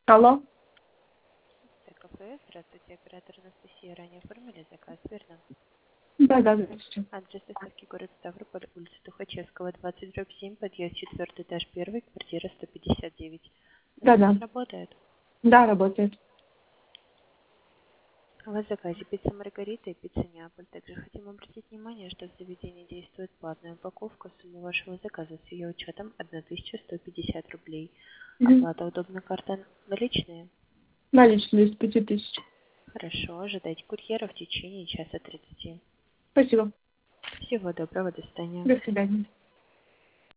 Алло. ТКП. Здравствуйте, оператор Анастасия. Ранее оформили заказ, верно? Да, здравствуйте. Адрес доставки город Ставрополь, улица Тухачевского, 20/7, подъезд 4 этаж 1, квартира 159. Да. Связь работает. Да, работает. У вас в заказе пицца Маргарита и пицца Неаполь. Также хотим обратить внимание, что в заведении действует платная упаковка. Сумма вашего заказа с ее учетом 1150 рублей. Угу. Оплата удобна, карта наличные? Наличные из 5000. Хорошо, ожидайте курьера в течение часа 30. Спасибо. Всего доброго, до свидания. До свидания.